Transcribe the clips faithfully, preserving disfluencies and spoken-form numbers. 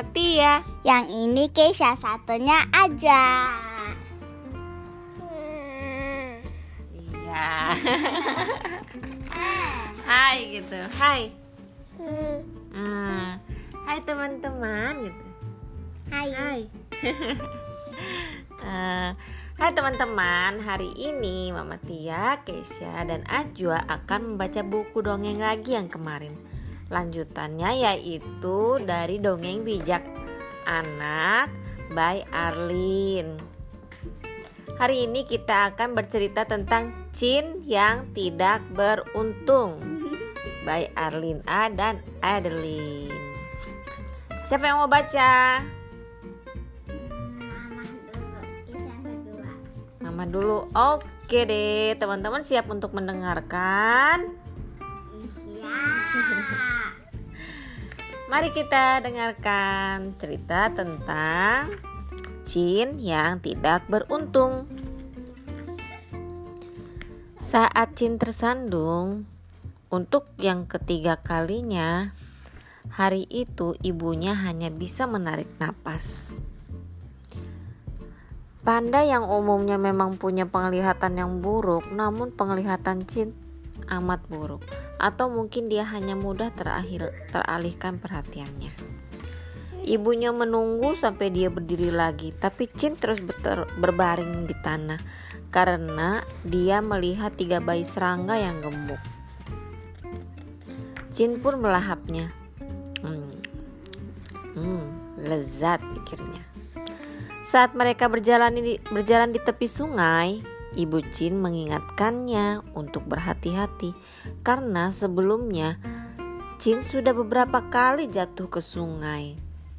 Mama Tia. Yang ini Keisha, satunya aja. Iya. Hai gitu. Hai. Hmm. Hai teman-teman gitu. Hai. Hai. uh, Hai teman-teman, hari ini Mama Tia, Keisha, dan Ajwa akan membaca buku dongeng lagi yang kemarin. Lanjutannya yaitu dari Dongeng Bijak Anak by Arlin. Hari ini kita akan bercerita tentang Chin yang tidak beruntung by Arlin A dan Adeline. Siapa yang mau baca? Mama dulu. Oke deh, teman-teman siap untuk mendengarkan? Iya. Mari kita dengarkan cerita tentang Chin yang tidak beruntung. Saat Chin tersandung untuk yang ketiga kalinya, hari itu ibunya hanya bisa menarik napas. Panda yang umumnya memang punya penglihatan yang buruk, namun penglihatan Chin amat buruk, atau mungkin dia hanya mudah terakhir, teralihkan perhatiannya. Ibunya menunggu sampai dia berdiri lagi, tapi Chin terus beter, berbaring di tanah karena dia melihat tiga bayi serangga yang gemuk. Chin pun melahapnya. Hmm, hmm, lezat pikirnya. Saat mereka berjalan di, berjalan di tepi sungai, Ibu Chin mengingatkannya untuk berhati-hati karena sebelumnya Chin sudah beberapa kali jatuh ke sungai.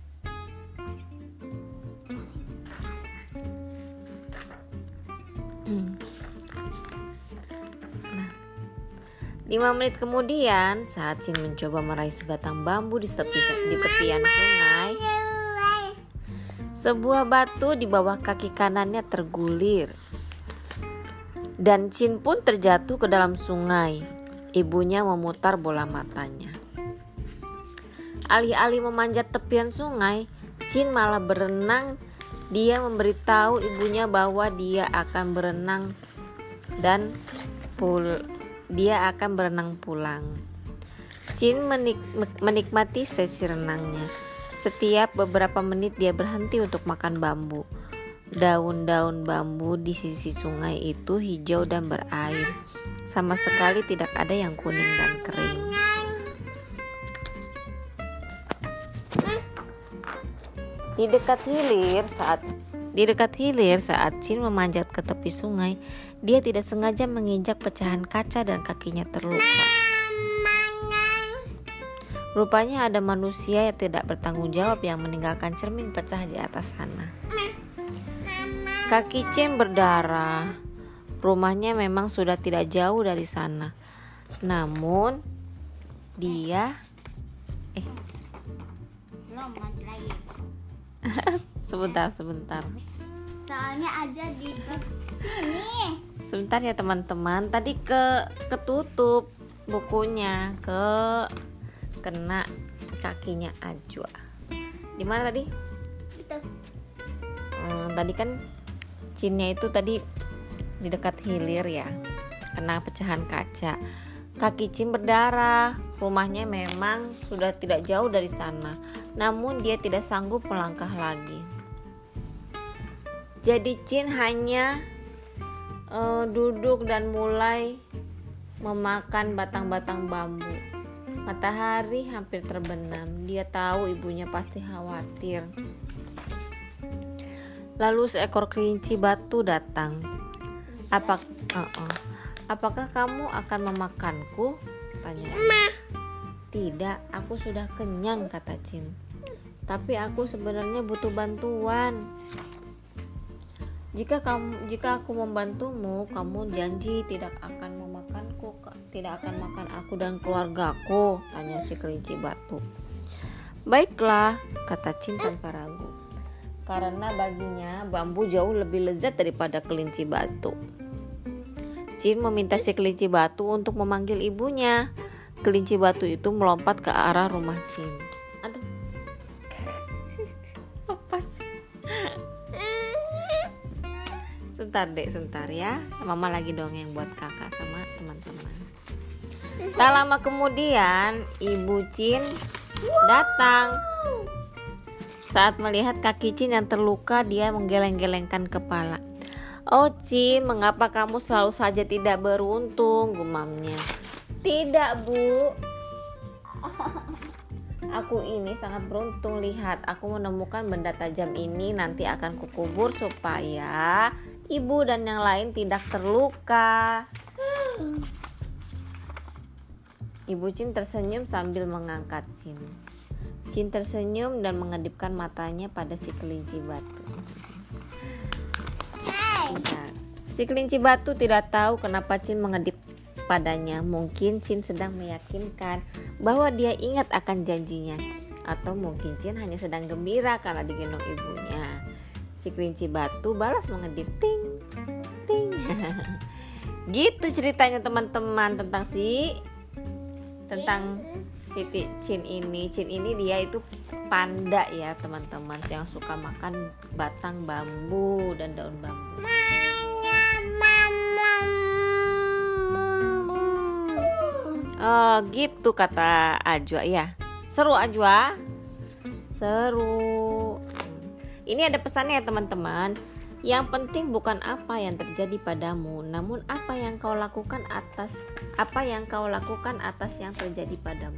Nah, lima menit kemudian, saat Chin mencoba meraih sebatang bambu di tepi di tepian sungai, sebuah batu di bawah kaki kanannya tergulir dan Chin pun terjatuh ke dalam sungai. Ibunya memutar bola matanya. Alih-alih memanjat tepian sungai, Chin malah berenang. Dia memberitahu ibunya bahwa dia akan berenang dan pul dia akan berenang pulang. Chin menik menikmati sesi renangnya. Setiap beberapa menit dia berhenti untuk makan bambu. Daun-daun bambu di sisi sungai itu hijau dan berair. Sama sekali tidak ada yang kuning dan kering. Di dekat hilir saat di dekat hilir saat Chin memanjat ke tepi sungai, dia tidak sengaja menginjak pecahan kaca dan kakinya terluka. Rupanya ada manusia yang tidak bertanggung jawab yang meninggalkan cermin pecah di atas sana. Kaki Chin berdarah. Rumahnya memang sudah tidak jauh dari sana. Namun dia eh Belum maju lagi. sebentar sebentar. Soalnya aja di sini. Sebentar ya teman-teman. Tadi ke ketutup bukunya, ke kena kakinya Ajwa. Di mana tadi? Itu. Hmm, tadi kan Chinnya itu tadi di dekat hilir ya, kena pecahan kaca. Kaki Chin berdarah. Rumahnya memang sudah tidak jauh dari sana, namun dia tidak sanggup melangkah lagi. Jadi Chin hanya uh, duduk dan mulai memakan batang-batang bambu. Matahari hampir terbenam. Dia tahu ibunya pasti khawatir. Lalu seekor kelinci batu datang. Apa, uh-uh. Apakah kamu akan memakanku? Tanya. Tidak, aku sudah kenyang, kata Chin. Tapi aku sebenarnya butuh bantuan. Jika kamu, jika aku membantumu, kamu janji tidak akan memakanku, tidak akan makan aku dan keluargaku, tanya si kelinci batu. Baiklah, kata Chin tanpa ragu. Karena baginya bambu jauh lebih lezat daripada kelinci batu. Chin meminta si kelinci batu untuk memanggil ibunya. Kelinci batu itu melompat ke arah rumah Chin. Aduh. sebentar dek, sebentar ya. Mama lagi dongeng buat kakak sama teman-teman. Tak lama kemudian Ibu Cin datang. Saat melihat kaki Cin yang terluka, dia menggeleng-gelengkan kepala. "Oh Cin, mengapa kamu selalu saja tidak beruntung?" gumamnya. "Tidak Bu, aku ini sangat beruntung. Lihat, aku menemukan benda tajam ini. Nanti akan kukubur supaya ibu dan yang lain tidak terluka." Ibu Cin tersenyum sambil mengangkat Cin. Cin tersenyum dan mengedipkan matanya pada si kelinci batu. Nah, si kelinci batu tidak tahu kenapa Cin mengedip padanya. Mungkin Cin sedang meyakinkan bahwa dia ingat akan janjinya, atau mungkin Cin hanya sedang gembira karena digendong ibunya. Si kelinci batu balas mengedip, ting ting. Gitu ceritanya teman-teman tentang si tentang si Cin ini. Cin ini dia itu panda ya teman-teman, yang suka makan batang bambu dan daun bambu. Oh gitu kata Ajwa ya. Seru Ajwa? Seru. Ini ada pesannya ya teman-teman. Yang penting bukan apa yang terjadi padamu, namun apa yang kau lakukan atas apa yang kau lakukan atas yang terjadi padamu.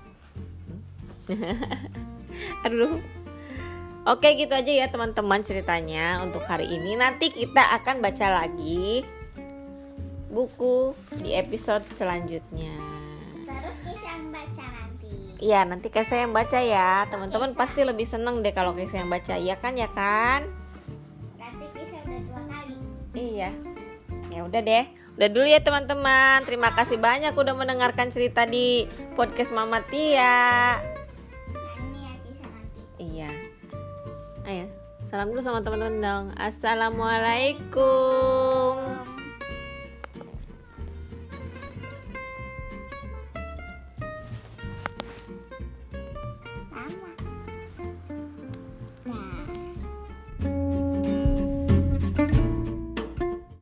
Aduh. Oke, gitu aja ya teman-teman ceritanya untuk hari ini. Nanti kita akan baca lagi buku di episode selanjutnya. Terus Kisah yang baca nanti. Iya, nanti Kisah yang baca ya. Teman-teman pasti lebih seneng deh kalau Kisah yang baca. Iya kan, ya kan? Nanti Kisah udah dua kali. Iya. Ya udah deh. Udah dulu ya teman-teman. Terima kasih banyak udah mendengarkan cerita di podcast Mama Tia. Nah ini ya Kisah nanti. Iya. Ayo, salam dulu sama teman-teman dong. Assalamualaikum.